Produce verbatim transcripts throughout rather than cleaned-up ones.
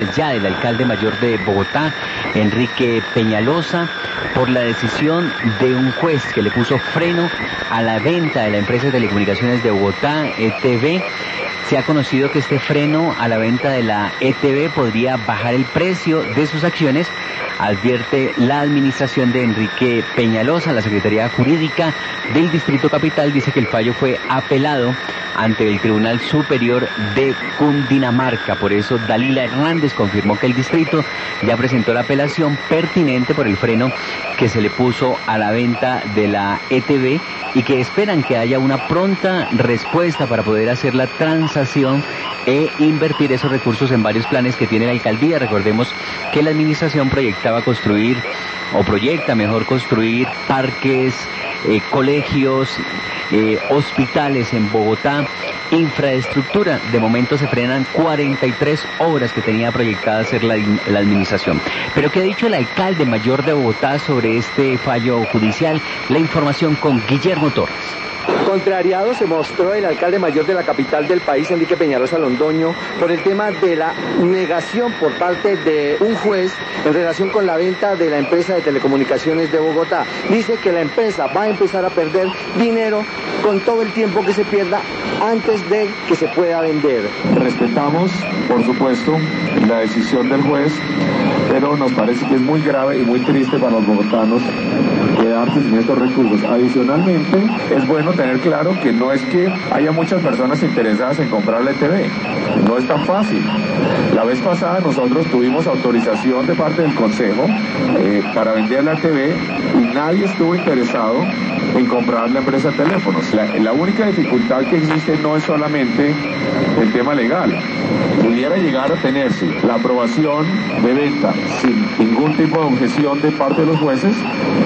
ya del alcalde mayor de Bogotá, Enrique Peñalosa, por la decisión de un juez que le puso freno a la venta de la empresa de telecomunicaciones de Bogotá, E T B. Se ha conocido que este freno a la venta de la E T B podría bajar el precio de sus acciones, advierte la administración de Enrique Peñalosa. La Secretaría Jurídica del Distrito Capital dice que el fallo fue apelado ante el Tribunal Superior de Cundinamarca. Por eso Dalila Hernández confirmó que el distrito ya presentó la apelación pertinente por el freno que se le puso a la venta de la E T B y que esperan que haya una pronta respuesta para poder hacer la transacción e invertir esos recursos en varios planes que tiene la alcaldía. Recordemos que la administración proyectaba construir, o proyecta mejor construir parques, eh, colegios, eh, hospitales en Bogotá, infraestructura. De momento se frenan cuarenta y tres obras que tenía proyectada hacer la, la administración. Pero ¿qué ha dicho el alcalde mayor de Bogotá sobre este fallo judicial? La información con Guillermo Torres. Contrariado se mostró el alcalde mayor de la capital del país, Enrique Peñalosa Londoño, por el tema de la negación por parte de un juez en relación con la venta de la empresa de telecomunicaciones de Bogotá. Dice que la empresa va a empezar a perder dinero con todo el tiempo que se pierda antes de que se pueda vender. Respetamos, por supuesto, la decisión del juez, pero nos parece que es muy grave y muy triste para los bogotanos quedarse sin estos recursos. Adicionalmente, es bueno tener claro que no es que haya muchas personas interesadas en comprar la E T B, no es tan fácil. La vez pasada nosotros tuvimos autorización de parte del Consejo eh, para vender la E T B y nadie estuvo interesado en comprar la empresa de teléfonos. La, la única dificultad que existe no es solamente el tema legal. Pudiera llegar a tenerse la aprobación de venta sin ningún tipo de objeción de parte de los jueces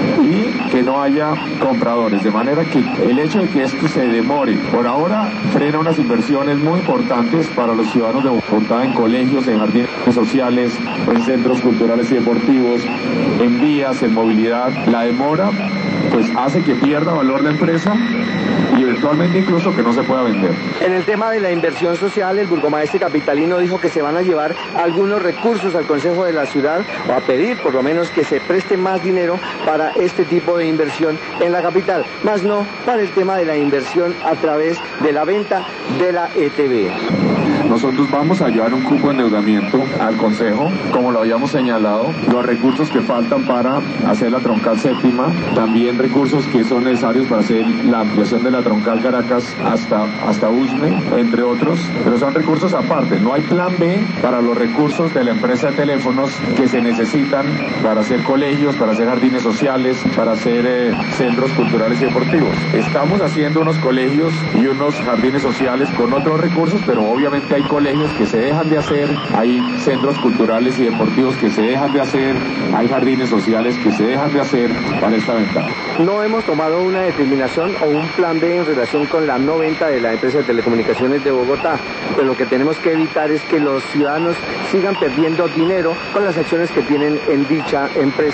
y que no haya compradores, de manera que el hecho de que esto se demore por ahora frena unas inversiones muy importantes para los ciudadanos de Bogotá en colegios, en jardines sociales, en centros culturales y deportivos, en vías, en movilidad. La demora pues hace que pierda valor la empresa y eventualmente incluso que no se pueda vender. En el tema de la inversión social, el burgomaestre capitalino dijo que se van a llevar algunos recursos al Consejo de la Ciudad, o a pedir por lo menos que se preste más dinero para este tipo de inversión en la capital, más no para el tema de la inversión a través de la venta de la E T B. Nosotros vamos a llevar un cupo de endeudamiento al Consejo, como lo habíamos señalado, los recursos que faltan para hacer la troncal séptima, también recursos que son necesarios para hacer la ampliación de la troncal Caracas hasta, hasta Usme, entre otros, pero son recursos aparte. No hay plan B para los recursos de la empresa de teléfonos que se necesitan para hacer colegios, para hacer jardines sociales, para hacer eh, centros culturales y deportivos. Estamos haciendo unos colegios y unos jardines sociales con otros recursos, pero obviamente hay colegios que se dejan de hacer, hay centros culturales y deportivos que se dejan de hacer, hay jardines sociales que se dejan de hacer para esta venta. No hemos tomado una determinación o un plan B en relación con la no venta de la empresa de telecomunicaciones de Bogotá, pero lo que tenemos que evitar es que los ciudadanos sigan perdiendo dinero con las acciones que tienen en dicha empresa.